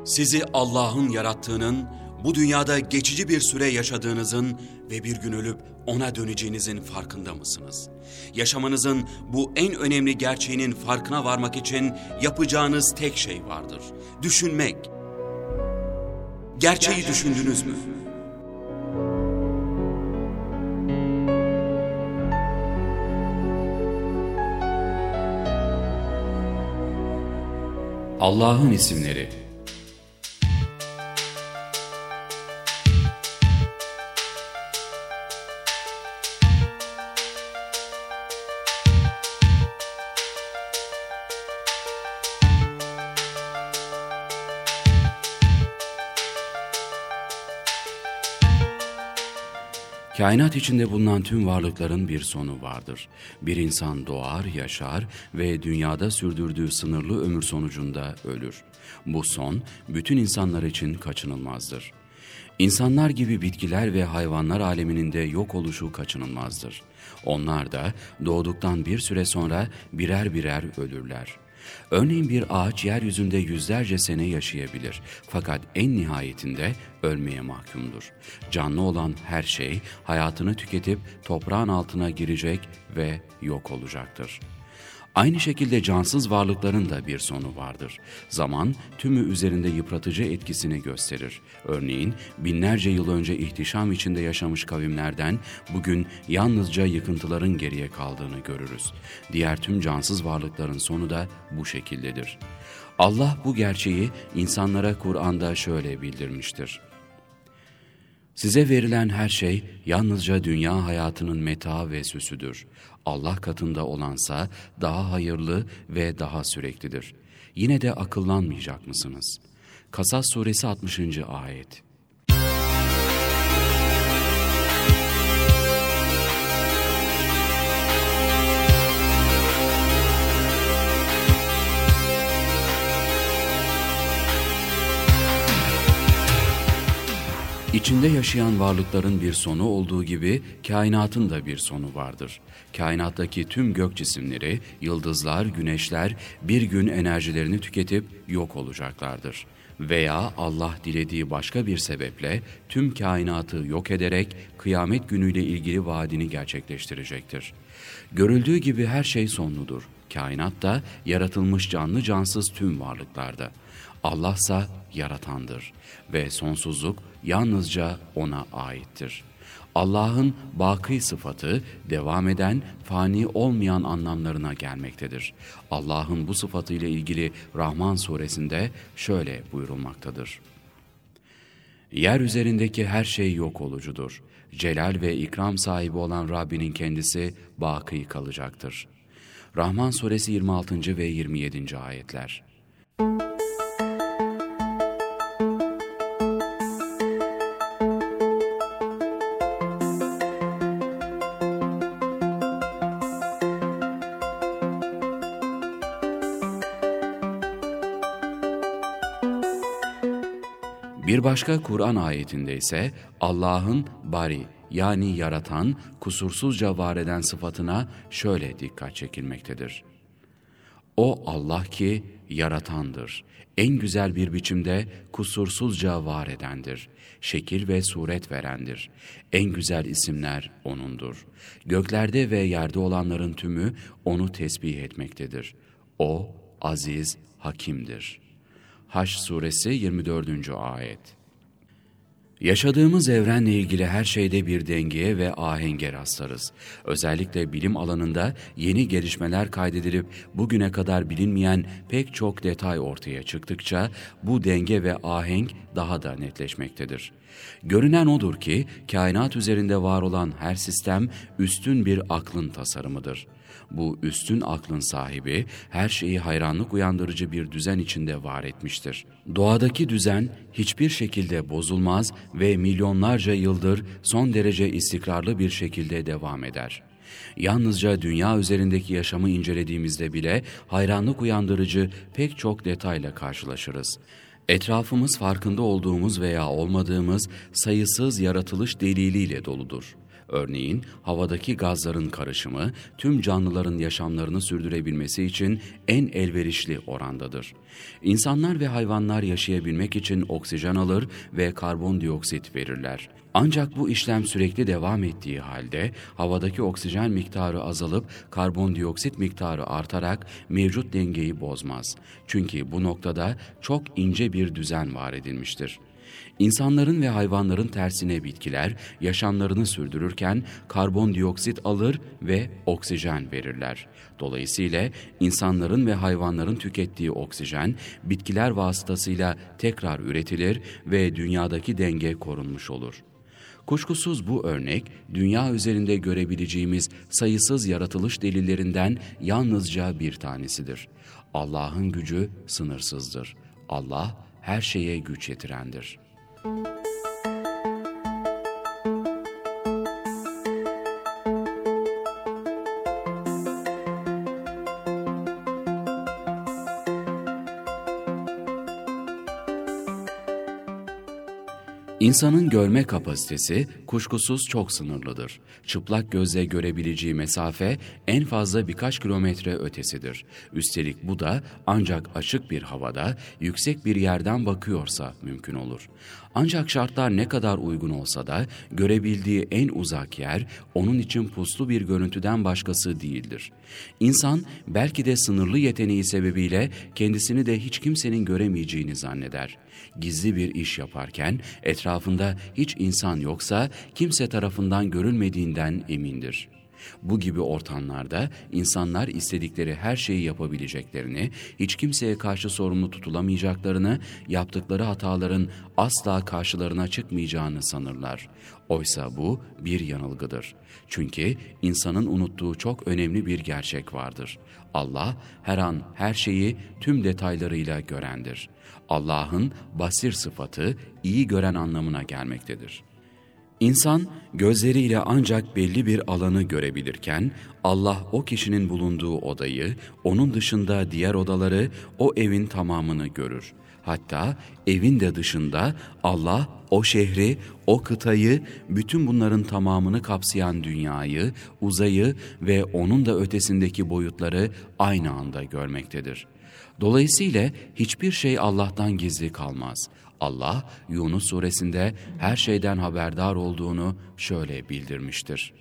Sizi Allah'ın yarattığının, bu dünyada geçici bir süre yaşadığınızın ve bir gün ölüp ona döneceğinizin farkında mısınız? Yaşamanızın bu en önemli gerçeğinin farkına varmak için yapacağınız tek şey vardır. Düşünmek. Gerçeği düşündünüz mü? Allah'ın isimleri. Kainat içinde bulunan tüm varlıkların bir sonu vardır. Bir insan doğar, yaşar ve dünyada sürdürdüğü sınırlı ömür sonucunda ölür. Bu son, bütün insanlar için kaçınılmazdır. İnsanlar gibi bitkiler ve hayvanlar aleminin de yok oluşu kaçınılmazdır. Onlar da doğduktan bir süre sonra birer birer ölürler. Örneğin bir ağaç yeryüzünde yüzlerce sene yaşayabilir fakat en nihayetinde ölmeye mahkumdur. Canlı olan her şey hayatını tüketip toprağın altına girecek ve yok olacaktır. Aynı şekilde cansız varlıkların da bir sonu vardır. Zaman tümü üzerinde yıpratıcı etkisini gösterir. Örneğin binlerce yıl önce ihtişam içinde yaşamış kavimlerden bugün yalnızca yıkıntıların geriye kaldığını görürüz. Diğer tüm cansız varlıkların sonu da bu şekildedir. Allah bu gerçeği insanlara Kur'an'da şöyle bildirmiştir. Size verilen her şey yalnızca dünya hayatının meta ve süsüdür. Allah katında olansa daha hayırlı ve daha süreklidir. Yine de akıllanmayacak mısınız? Kasas suresi 60. ayet. İçinde yaşayan varlıkların bir sonu olduğu gibi kainatın da bir sonu vardır. Kainattaki tüm gök cisimleri, yıldızlar, güneşler bir gün enerjilerini tüketip yok olacaklardır. Veya Allah dilediği başka bir sebeple tüm kainatı yok ederek kıyamet günüyle ilgili vaadini gerçekleştirecektir. Görüldüğü gibi her şey sonludur. Kainat da yaratılmış canlı cansız tüm varlıklarda. Allah'sa yaratandır ve sonsuzluk yalnızca O'na aittir. Allah'ın baki sıfatı devam eden, fani olmayan anlamlarına gelmektedir. Allah'ın bu sıfatıyla ilgili Rahman suresinde şöyle buyurulmaktadır. Yer üzerindeki her şey yok olucudur. Celal ve ikram sahibi olan Rabbinin kendisi baki kalacaktır. Rahman suresi 26. ve 27. ayetler. Bir başka Kur'an ayetinde ise Allah'ın bari yani yaratan, kusursuzca var eden sıfatına şöyle dikkat çekilmektedir. O Allah ki yaratandır, en güzel bir biçimde kusursuzca var edendir, şekil ve suret verendir. En güzel isimler O'nundur. Göklerde ve yerde olanların tümü O'nu tesbih etmektedir. O aziz, hakimdir. Haş suresi 24. ayet. Yaşadığımız evrenle ilgili her şeyde bir dengeye ve ahenge rastlarız. Özellikle bilim alanında yeni gelişmeler kaydedilip bugüne kadar bilinmeyen pek çok detay ortaya çıktıkça bu denge ve ahenk daha da netleşmektedir. Görünen odur ki kainat üzerinde var olan her sistem üstün bir aklın tasarımıdır. Bu üstün aklın sahibi her şeyi hayranlık uyandırıcı bir düzen içinde var etmiştir. Doğadaki düzen hiçbir şekilde bozulmaz ve milyonlarca yıldır son derece istikrarlı bir şekilde devam eder. Yalnızca dünya üzerindeki yaşamı incelediğimizde bile hayranlık uyandırıcı pek çok detayla karşılaşırız. Etrafımız farkında olduğumuz veya olmadığımız sayısız yaratılış deliliyle doludur. Örneğin havadaki gazların karışımı tüm canlıların yaşamlarını sürdürebilmesi için en elverişli orandadır. İnsanlar ve hayvanlar yaşayabilmek için oksijen alır ve karbondioksit verirler. Ancak bu işlem sürekli devam ettiği halde havadaki oksijen miktarı azalıp karbondioksit miktarı artarak mevcut dengeyi bozmaz. Çünkü bu noktada çok ince bir düzen var edilmiştir. İnsanların ve hayvanların tersine bitkiler yaşamlarını sürdürürken karbondioksit alır ve oksijen verirler. Dolayısıyla insanların ve hayvanların tükettiği oksijen bitkiler vasıtasıyla tekrar üretilir ve dünyadaki denge korunmuş olur. Kuşkusuz bu örnek, dünya üzerinde görebileceğimiz sayısız yaratılış delillerinden yalnızca bir tanesidir. Allah'ın gücü sınırsızdır. Allah her şeye güç yetirendir. İnsanın görme kapasitesi kuşkusuz çok sınırlıdır. Çıplak gözle görebileceği mesafe en fazla birkaç kilometre ötesidir. Üstelik bu da ancak açık bir havada, yüksek bir yerden bakıyorsa mümkün olur. Ancak şartlar ne kadar uygun olsa da görebildiği en uzak yer onun için puslu bir görüntüden başkası değildir. İnsan belki de sınırlı yeteneği sebebiyle kendisini de hiç kimsenin göremeyeceğini zanneder. Gizli bir iş yaparken etrafında hiç insan yoksa kimse tarafından görülmediğinden emindir. Bu gibi ortamlarda insanlar istedikleri her şeyi yapabileceklerini, hiç kimseye karşı sorumlu tutulamayacaklarını, yaptıkları hataların asla karşılarına çıkmayacağını sanırlar. Oysa bu bir yanılgıdır. Çünkü insanın unuttuğu çok önemli bir gerçek vardır. Allah her an her şeyi tüm detaylarıyla görendir. Allah'ın basir sıfatı iyi gören anlamına gelmektedir. İnsan gözleriyle ancak belli bir alanı görebilirken Allah o kişinin bulunduğu odayı, onun dışında diğer odaları, o evin tamamını görür. Hatta evin de dışında Allah o şehri, o kıtayı, bütün bunların tamamını kapsayan dünyayı, uzayı ve onun da ötesindeki boyutları aynı anda görmektedir. Dolayısıyla hiçbir şey Allah'tan gizli kalmaz. Allah Yunus suresinde her şeyden haberdar olduğunu şöyle bildirmiştir.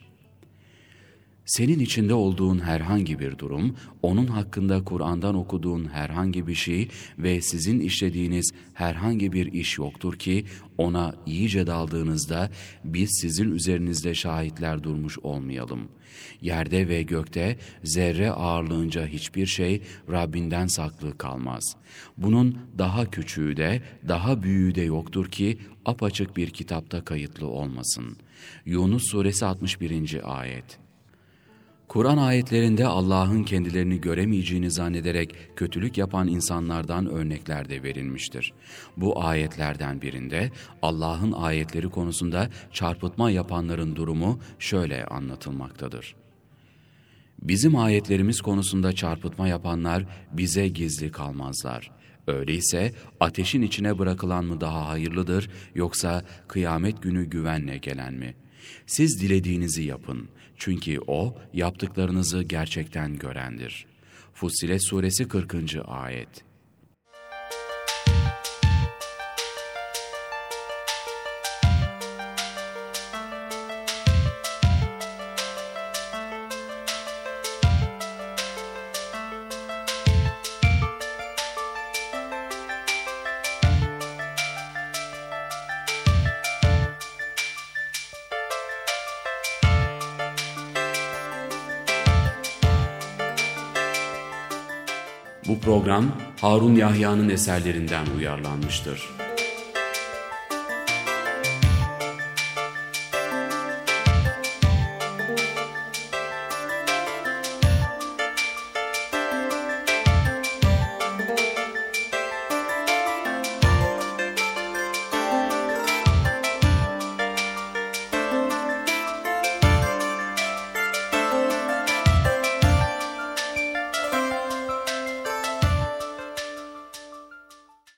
Senin içinde olduğun herhangi bir durum, onun hakkında Kur'an'dan okuduğun herhangi bir şey ve sizin işlediğiniz herhangi bir iş yoktur ki ona iyice daldığınızda biz sizin üzerinizde şahitler durmuş olmayalım. Yerde ve gökte zerre ağırlığınca hiçbir şey Rabbinden saklı kalmaz. Bunun daha küçüğü de daha büyüğü de yoktur ki apaçık bir kitapta kayıtlı olmasın. Yunus suresi 61. ayet. Kur'an ayetlerinde Allah'ın kendilerini göremeyeceğini zannederek kötülük yapan insanlardan örnekler de verilmiştir. Bu ayetlerden birinde Allah'ın ayetleri konusunda çarpıtma yapanların durumu şöyle anlatılmaktadır. Bizim ayetlerimiz konusunda çarpıtma yapanlar bize gizli kalmazlar. Öyleyse ateşin içine bırakılan mı daha hayırlıdır yoksa kıyamet günü güvenle gelen mi? Siz dilediğinizi yapın. Çünkü O yaptıklarınızı gerçekten görendir. Fussilet suresi 40. ayet. Bu program Harun Yahya'nın eserlerinden uyarlanmıştır.